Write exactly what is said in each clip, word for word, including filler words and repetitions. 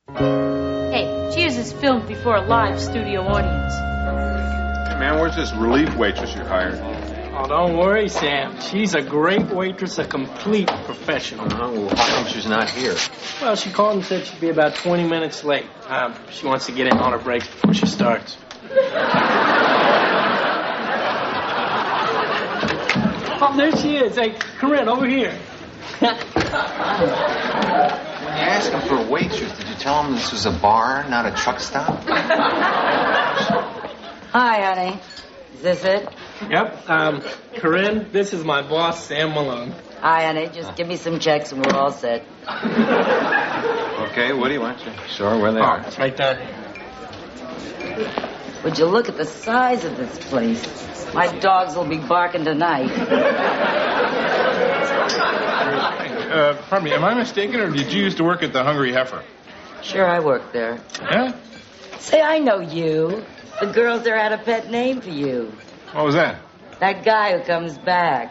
Hey, Cheers is filmed before a live studio audience. Hey, man, where's this relief waitress you hired? Oh, don't worry, Sam. She's a great waitress, a complete professional. Uh, well, how come she's not here? Well, she called and said she'd be about twenty minutes late. Um, she wants to get in on her breaks before she starts. Oh, there she is. Hey, Corinne, over here. When you asked him for a waitress, did you tell him this was a bar, not a truck stop? Hi, honey. Is this it? Yep. Um, Corinne, this is my boss, Sam Malone. Hi, honey. Just give me some checks and we're all set. Okay, what do you want? You sure where they Oh, are? it's right down here. Would you look at the size of this place? My dogs will be barking tonight. Uh, pardon me, am I mistaken, or did you used to work at the Hungry Heifer? Sure, I work there. Yeah? Say, I know you. The girls there had a pet name for you. What was that? That guy who comes back.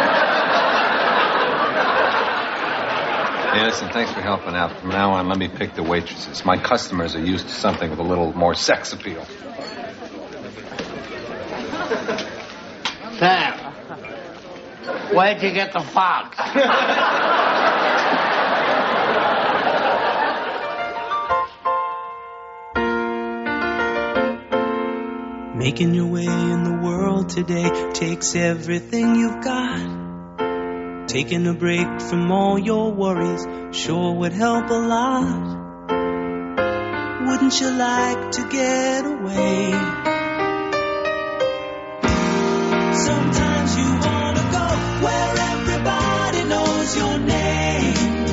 Hey, listen, thanks for helping out. From now on, let me pick the waitresses. My customers are used to something with a little more sex appeal. Sam, where'd you get the fox? Making your way in the world today takes everything you've got. Taking a break from all your worries sure would help a lot. Wouldn't you like to get away? Sometimes you wanna go where everybody knows your name,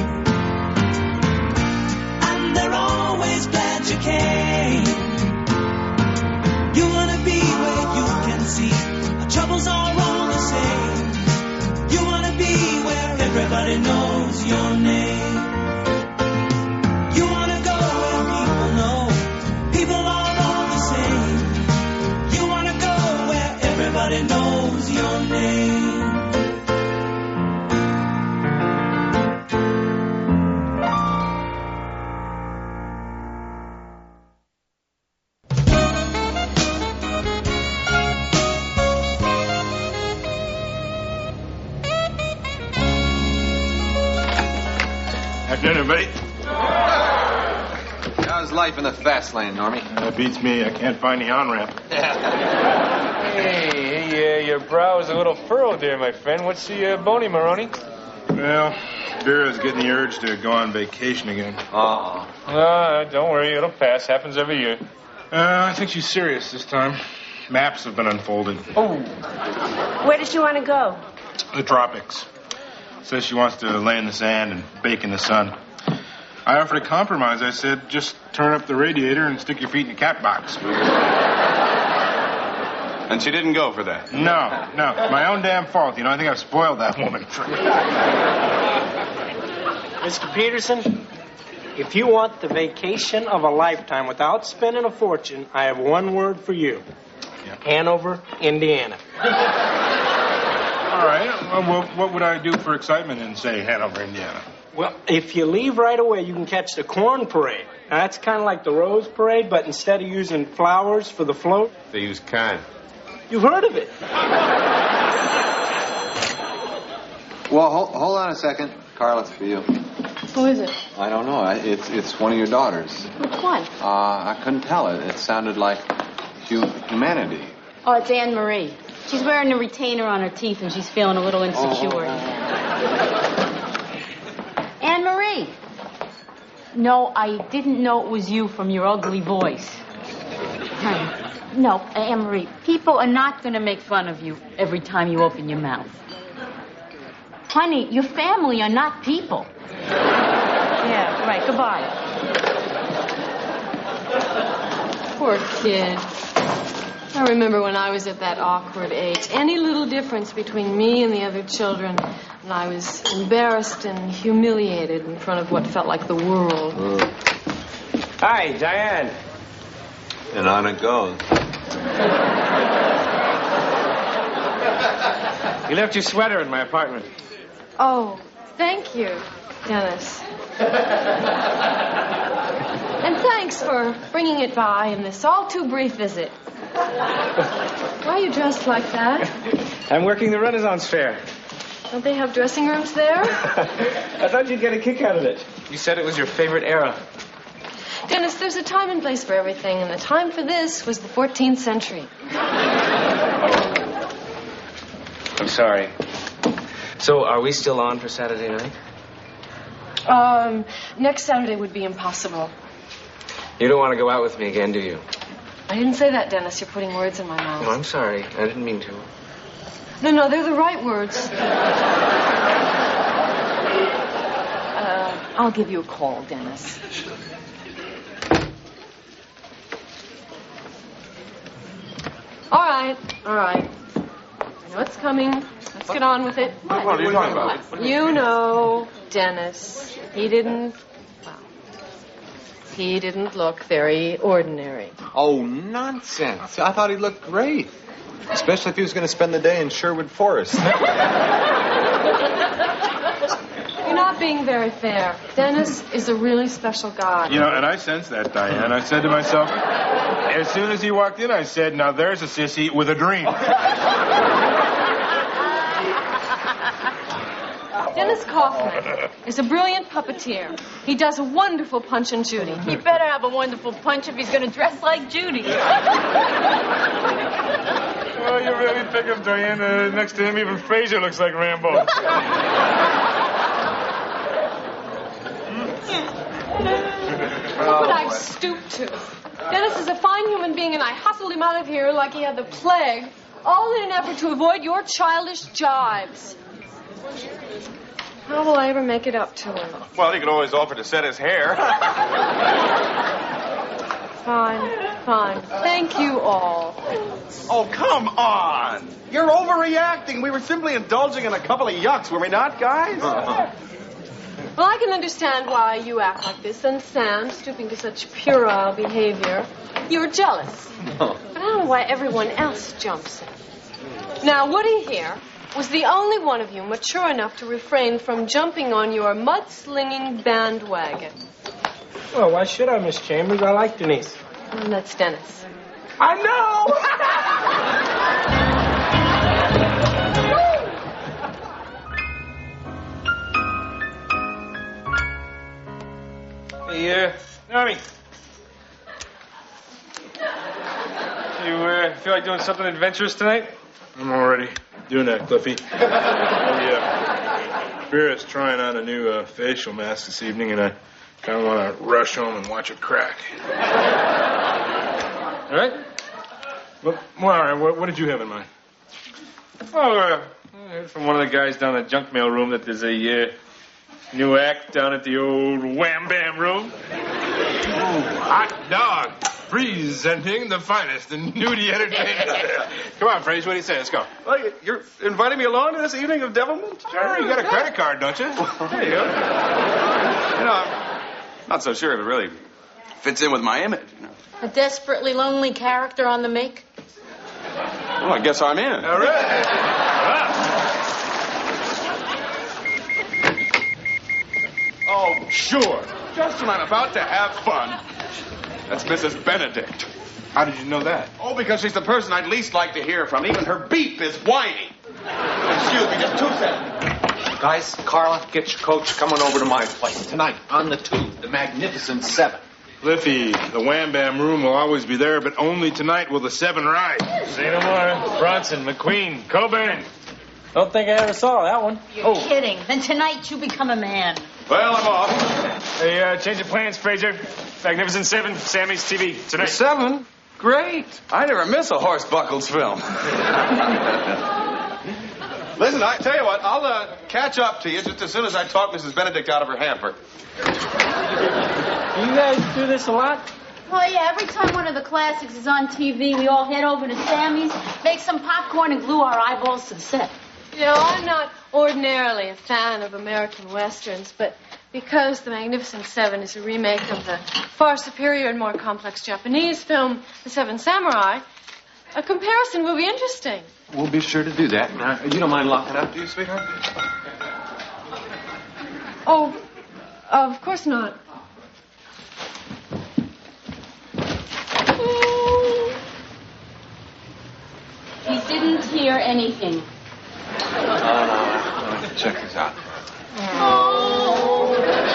and they're always glad you came. You wanna be where you can see our troubles are all the same. You wanna be where everybody knows your name. You wanna go where people know people are all the same. You wanna go where everybody knows your name. Afternoon, everybody. How's life in the fast lane, Normie? That beats me. I can't find the on-ramp. Hey, hey, uh, your brow is a little furrowed there, my friend. What's the uh, bony, Maroney? Well, Vera's getting the urge to go on vacation again. Uh-uh. Uh, don't worry, it'll pass. Happens every year. Uh, I think she's serious this time. Maps have been unfolded. Oh. Where does she want to go? The tropics. Says she wants to lay in the sand and bake in the sun. I offered a compromise. I said, just turn up the radiator and stick your feet in the cat box. And she didn't go for that? No, no. My own damn fault. You know, I think I've spoiled that woman. Mister Peterson, if you want the vacation of a lifetime without spending a fortune, I have one word for you. Yeah. Hanover, Indiana. All right. Well, what would I do for excitement in, say, Hanover, Indiana? Well, if you leave right away, you can catch the corn parade. Now, that's kind of like the rose parade, but instead of using flowers for the float, They use can. you've heard of it. Well, hold, hold on a second. Carl, it's for you. Who is it? I don't know. I, it's it's one of your daughters. Which one? Uh, I couldn't tell it. It sounded like hu- humanity. Oh, it's Anne Marie. She's wearing a retainer on her teeth and she's feeling a little insecure. Oh. Anne Marie. No, I didn't know it was you from your ugly voice. Honey, no, Anne Marie, people are not going to make fun of you every time you open your mouth. Honey, your family are not people. Yeah, right, goodbye. Poor kid. I remember when I was at that awkward age. Any little difference between me and the other children, and I was embarrassed and humiliated in front of what felt like the world. Mm. Hi, Diane. And on it goes. You left your sweater in my apartment. Oh, thank you, Dennis. And thanks for bringing it by in this all-too-brief visit. Why are you dressed like that? I'm working the Renaissance Fair. Don't they have dressing rooms there? I thought you'd get a kick out of it. You said it was your favorite era. Dennis, there's a time and place for everything, and the time for this was the fourteenth century. I'm sorry. So, are we still on for Saturday night? Um, next Saturday would be impossible. You don't want to go out with me again, do you? I didn't say that, Dennis. You're putting words in my mouth. Oh, I'm sorry. I didn't mean to. No, no, they're the right words. uh, I'll give you a call, Dennis. All right, all right. I know it's coming. Let's get on with it. What, what are you talking about? You know, Dennis, he didn't, well, he didn't look very ordinary. Oh, nonsense. I thought he looked great. Especially if he was going to spend the day in Sherwood Forest. You're not being very fair. Dennis is a really special guy. You know, and I sensed that, Diane. I said to myself, as soon as he walked in, I said, now there's a sissy with a dream. Dennis Kaufman is a brilliant puppeteer. He does a wonderful Punch and Judy. He better have a wonderful punch if he's going to dress like Judy. Oh, you really pick him, Diane. Uh, next to him, even Fraser looks like Rambo. But I've stooped to. Dennis is a fine human being, and I hustled him out of here like he had the plague, all in an effort to avoid your childish jibes. How will I ever make it up to him? Well, he could always offer to set his hair. Fine, fine. Thank you all. Oh, come on. You're overreacting. We were simply indulging in a couple of yucks, were we not, guys? Well, I can understand why you act like this, and Sam, stooping to such puerile behavior. You're jealous. But I don't know why everyone else jumps in. Now, Woody here was the only one of you mature enough to refrain from jumping on your mudslinging bandwagon. Well, why should I, Miss Chambers? I like Denise. And that's Dennis. I know! Hey, uh, Nami. You, uh, feel like doing something adventurous tonight? I'm already doing that, Cliffy. Hey, uh, Vera's trying on a new uh, facial mask this evening, and I kind of want to rush home and watch it crack. All right? Well, well all right. What, what did you have in mind? Oh, uh, I heard from one of the guys down in the junk mail room that there's a uh, new act down at the old Wham Bam room. Ooh, hot dog. Presenting the finest in nudie entertainment. Come on, Fraser, what do you say? Let's go. Well, you're inviting me along to this evening of devilment? Sure, you got a credit card, don't you? There you go. You know, I'm not so sure if it really fits in with my image. You know. A desperately lonely character on the make? Well, I guess I'm in. All right. Oh, sure. Just when I'm about to have fun. That's Missus Benedict. How did you know that? Oh, because she's the person I'd least like to hear from. Even her beep is whiny. Excuse me, just two seconds. Guys, Carla, get your coach coming over to my place. Tonight, on the tube, the Magnificent Seven. Cliffy, the Wham Bam room will always be there, but only tonight will the Seven ride. Say no more. Bronson, McQueen, Cobain. Don't think I ever saw that one. You're oh. kidding. Then tonight you become a man. Well, I'm off. Hey, uh, change of plans, Fraser. Magnificent Seven, Sammy's T V, tonight. The Seven? Great. I never miss a Horse Buckles film. Listen, I tell you what, I'll uh, catch up to you just as soon as I talk Missus Benedict out of her hamper. You guys do this a lot? Oh, yeah, every time one of the classics is on T V, we all head over to Sammy's, make some popcorn, and glue our eyeballs to the set. You know, I'm not ordinarily a fan of American Westerns, but because The Magnificent Seven is a remake of the far superior and more complex Japanese film, The Seven Samurai, a comparison will be interesting. We'll be sure to do that. Now, you don't mind locking up, do you, sweetheart? Oh, of course not. hear anything. Oh, no, no. Check this out. Oh.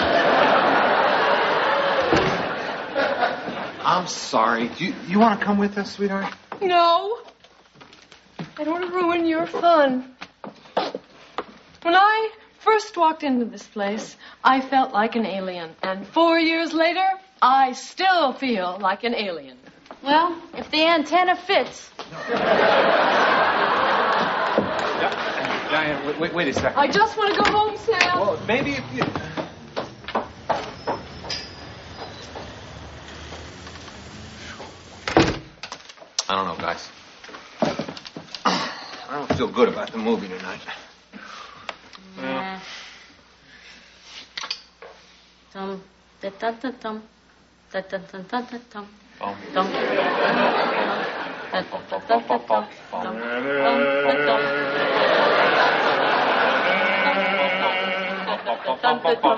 I'm sorry. Do you, you want to come with us, sweetheart? No. I don't want to ruin your fun. When I first walked into this place, I felt like an alien. And four years later, I still feel like an alien. Well, if the antenna fits. Diane, wait, wait, wait a second. I just want to go home, Sam. Well, maybe if you... I don't know, guys. I don't feel good about the movie tonight. Yeah. Tum, da da da tum, da da da da da tum, tum, tum, da da da da tum, tum, tum, tum, tum,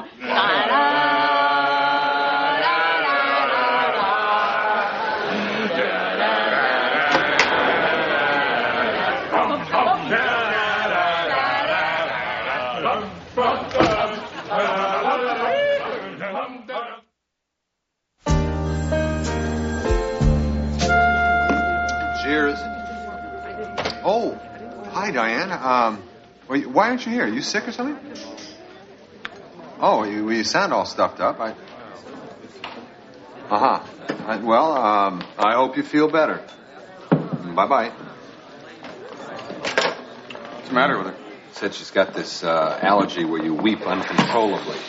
Cheers. Oh, hi, Diane. Um, well, you- why aren't you here? Are you sick or something? Oh, you, you sound all stuffed up. I... Uh-huh. I, well, um, I hope you feel better. Bye-bye. What's the matter with her? Said she's got this uh, allergy where you weep uncontrollably.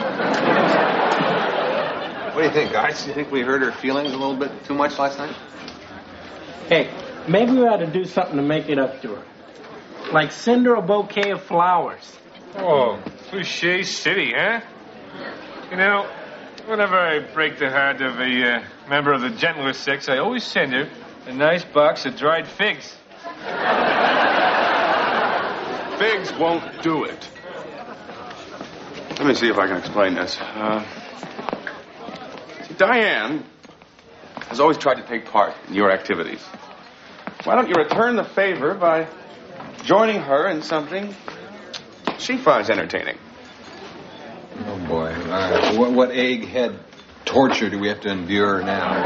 What do you think, guys? You think we hurt her feelings a little bit too much last night? Hey, maybe we ought to do something to make it up to her. Like send her a bouquet of flowers. Oh, Cliche City, huh? You know, whenever I break the heart of a uh, member of the gentler sex, I always send her a nice box of dried figs. Figs won't do it. Let me see if I can explain this. Uh, see, Diane has always tried to take part in your activities. Why don't you return the favor by joining her in something she finds entertaining? Oh, boy. Uh, what, what egghead torture do we have to endure now?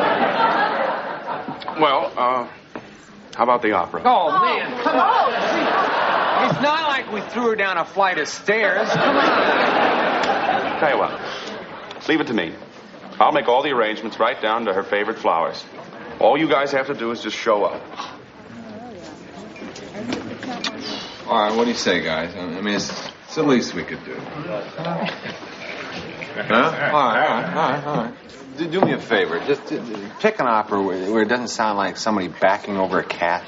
Well, uh, how about the opera? Oh, man, come on. It's not like we threw her down a flight of stairs. Come on. Tell you what, leave it to me. I'll make all the arrangements right down to her favorite flowers. All you guys have to do is just show up. All right, what do you say, guys? I mean, it's, it's the least we could do. Huh? All right, all right, all right, all right. Do, do me a favor. Just uh, pick an opera where, where it doesn't sound like somebody backing over a cat.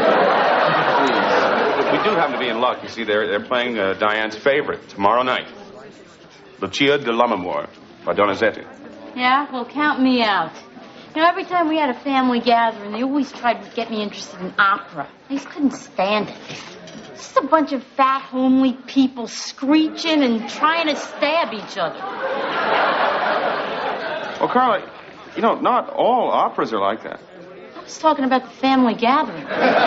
We do happen to be in luck. You see, they're, they're playing uh, Diane's favorite tomorrow night. Lucia de Lammermoor by Donizetti. Yeah, well, count me out. You know, every time we had a family gathering, they always tried to get me interested in opera. I just couldn't stand it. Just a bunch of fat, homely people screeching and trying to stab each other. Well, Carla, you know, not all operas are like that. I was talking about the family gathering.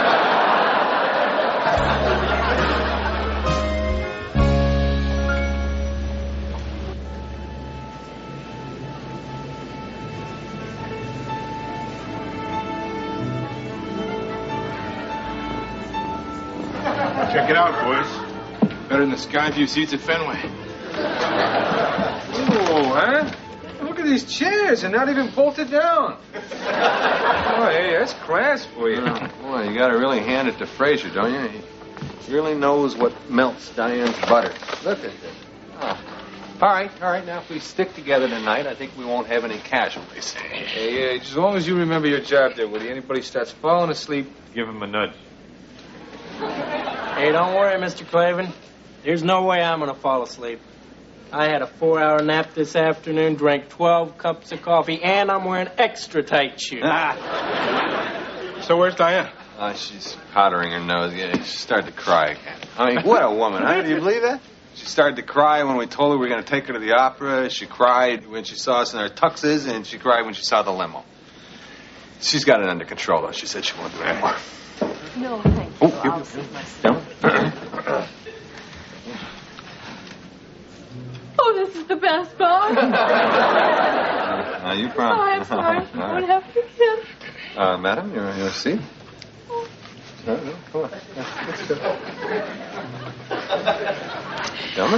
Check it out, boys. Better than the Skyview seats at Fenway. Oh, huh? Look at these chairs. They're not even bolted down. Oh, hey, that's class for you. Uh, boy, you got to really hand it to Fraser, don't you? He really knows what melts Diane's butter. Look at this. Oh. All right, all right. Now, if we stick together tonight, I think we won't have any casualties. Hey, uh, as long as you remember your job there, Woody. Anybody starts falling asleep, give him a nudge. Hey, don't worry, Mister Clavin. There's no way I'm going to fall asleep. I had a four-hour nap this afternoon, drank twelve cups of coffee, and I'm wearing extra tight shoes. Ah. So where's Diane? Uh, she's powdering her nose. Yeah, she started to cry again. I mean, what a woman, huh? Do you believe that? She started to cry when we told her we were going to take her to the opera. She cried when she saw us in our tuxes, and she cried when she saw the limo. She's got it under control, though. She said she won't do it anymore. No, thank Oh, you. Down. Oh, this is the best part. Now you promise. Oh, I'm sorry. All I right. would have to begin. Uh, madam, your your seat. No, no, come on. Yeah, let's go. Gentlemen.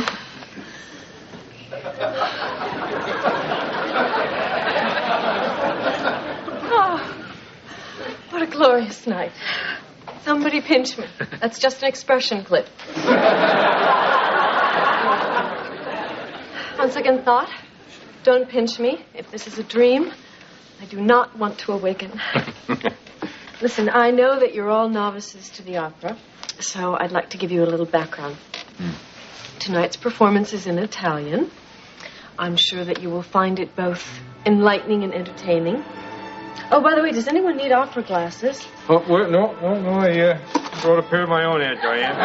Oh, what a glorious night. Somebody pinch me. That's just an expression clip. On second thought, don't pinch me. If this is a dream, I do not want to awaken. Listen, I know that you're all novices to the opera, so I'd like to give you a little background. Mm. Tonight's performance is in Italian. I'm sure that you will find it both enlightening and entertaining. Oh, by the way, does anyone need opera glasses? Oh, wait, no, no, no, I uh, brought a pair of my own here, Diane.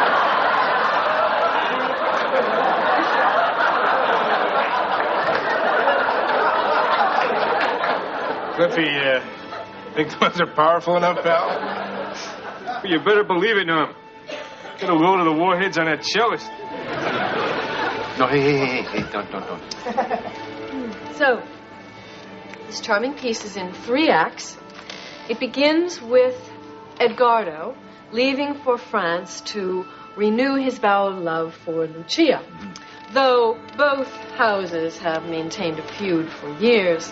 Cliffy, uh, think those are powerful enough, pal? Well, you better believe it, Norm. Get a load of the warheads on that cellist. No, hey, hey, hey, hey, don't, don't, don't. So, this charming piece is in three acts. It begins with Edgardo leaving for France to renew his vow of love for Lucia. Though both houses have maintained a feud for years.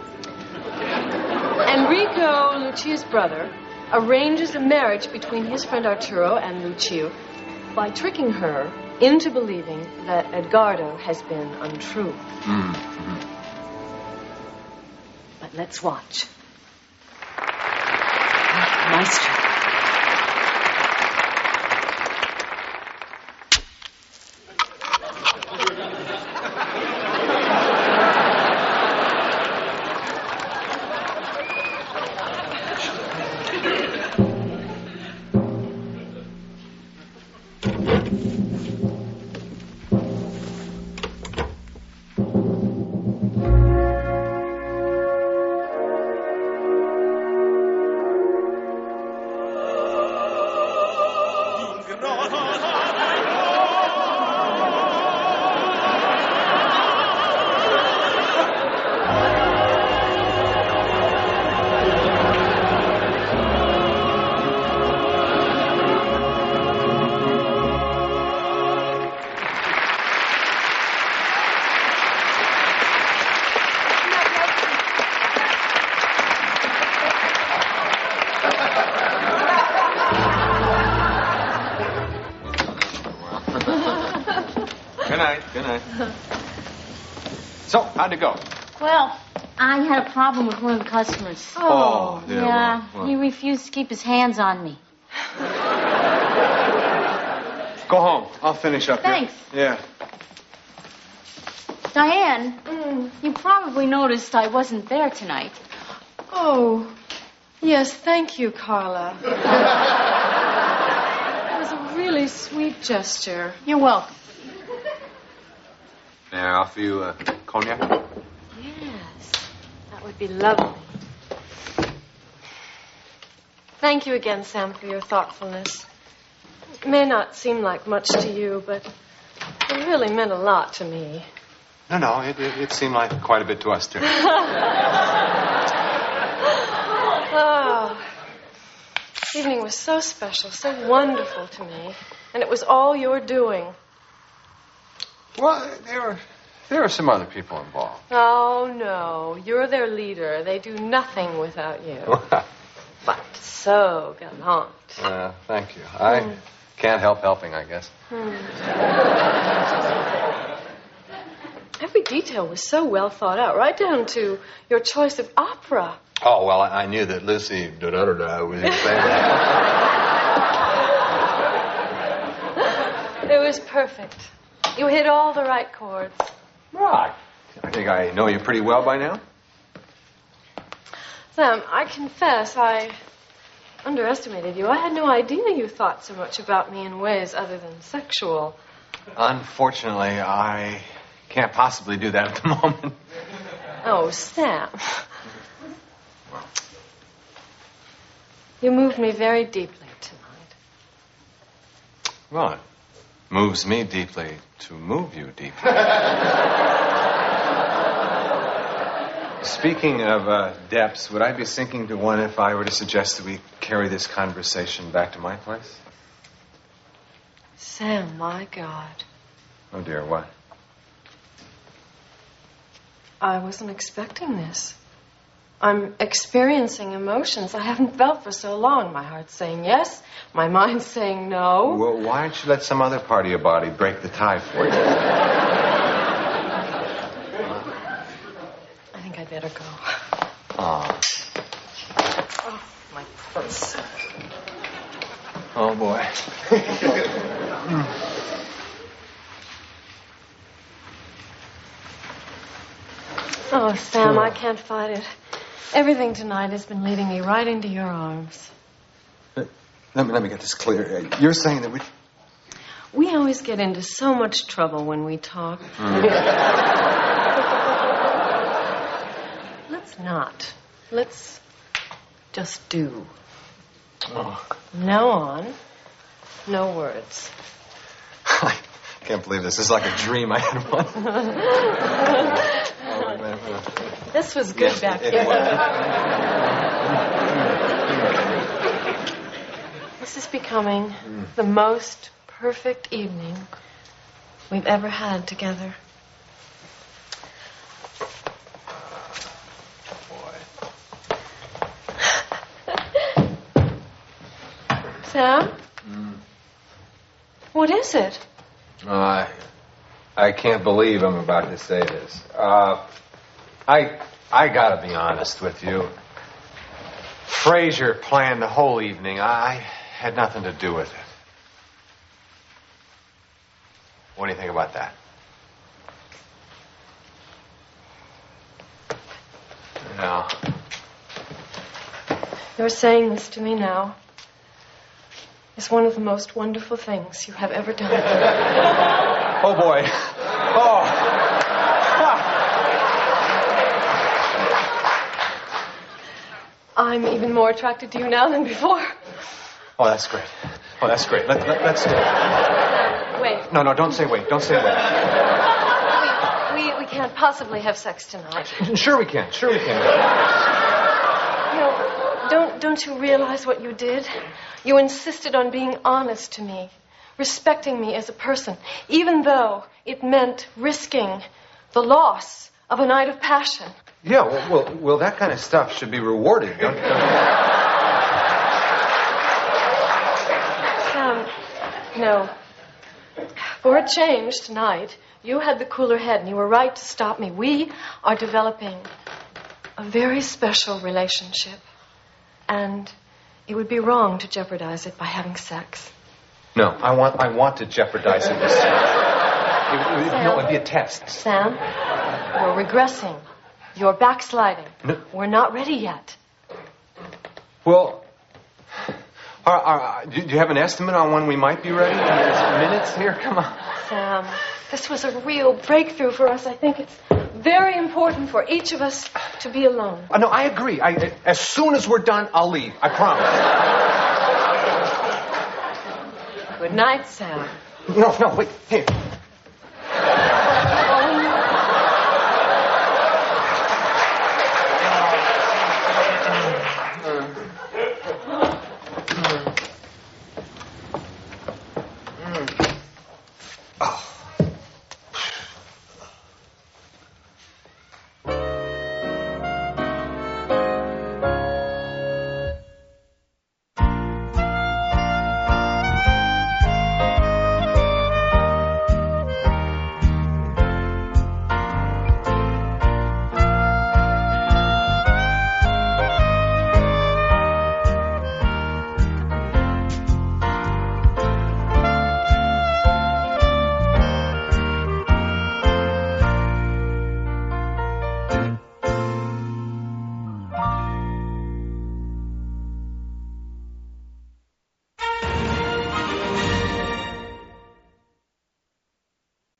Enrico, Lucia's brother, arranges a marriage between his friend Arturo and Lucia by tricking her into believing that Edgardo has been untrue. Mm-hmm. But let's watch. Maestro. Good night, good night. So, how'd it go? Well, I had a problem with one of the customers. Oh, yeah. Yeah, well, well. he refused to keep his hands on me. Go home. I'll finish up Thanks. here. Yeah. Diane, Mm. you probably noticed I wasn't there tonight. Oh, yes, thank you, Carla. It was a really sweet gesture. You're welcome. May I offer you a cognac? Yes, that would be lovely. Thank you again, Sam, for your thoughtfulness. It may not seem like much to you, but it really meant a lot to me. No, no, it, it, it seemed like quite a bit to us, too. Oh, this evening was so special, so wonderful to me. And it was all your doing. Well, there were, there were some other people involved. Oh, no. You're their leader. They do nothing without you. But so gallant. Uh, thank you. I Mm. can't help helping, I guess. Hmm. Every detail was so well thought out, right down to your choice of opera. Oh, well, I, I knew that Lucy da-da-da-da was your favorite. It was perfect. You hit all the right chords. Right. I think I know you pretty well by now. Sam, I confess I underestimated you. I had no idea you thought so much about me in ways other than sexual. Unfortunately, I can't possibly do that at the moment. Oh, Sam. You moved me very deeply tonight. Well, it moves me deeply to move you deeply. Speaking of uh, depths, would I be sinking to one if I were to suggest that we carry this conversation back to my place? Sam, my God. Oh, dear, what? I wasn't expecting this. I'm experiencing emotions I haven't felt for so long. My heart's saying yes, my mind's saying no. Well, why don't you let some other part of your body break the tie for you? I think I'd better go. Oh. Oh, my purse. Oh, boy. Oh, Sam, I can't fight it. Everything tonight has been leading me right into your arms. Let me, let me get this clear. You're saying that we... We always get into so much trouble when we talk. Mm. Let's not. Let's just do. Oh. From now on, no words. I can't believe this. This is like a dream I had once. This was good Yes, back it here. This is becoming the most perfect evening we've ever had together. Sam? Mm. What is it? Uh, I, I can't believe I'm about to say this. Uh, I, I gotta be honest with you. Frazier planned the whole evening. I had nothing to do with it. What do you think about that? No. You're saying this to me now. It's one of the most wonderful things you have ever done. Oh, boy. Oh. I'm even more attracted to you now than before. Oh, that's great. Oh, that's great. Let, let, let's... Wait. No, no, don't say wait. Don't say wait. We, we, we can't possibly have sex tonight. Sure we can. Sure we can. No, don't, don't you realize what you did? You insisted on being honest to me, respecting me as a person, even though it meant risking the loss of a night of passion. Yeah, well, well, well that kind of stuff should be rewarded, don't, don't Sam, no. For a change tonight, you had the cooler head and you were right to stop me. We are developing a very special relationship. And it would be wrong to jeopardize it by having sex. No, I want I want to jeopardize it. It, it, it, no, it'd be a test. Sam, you're regressing. You're backsliding. No. We're not ready yet. Well, are, are, do you have an estimate on when we might be ready? Minutes here? Come on. Sam, this was a real breakthrough for us. I think it's very important for each of us to be alone. Uh, no, I agree. I, as soon as we're done, I'll leave. I promise. Good night, Sam. No, no, wait. Here.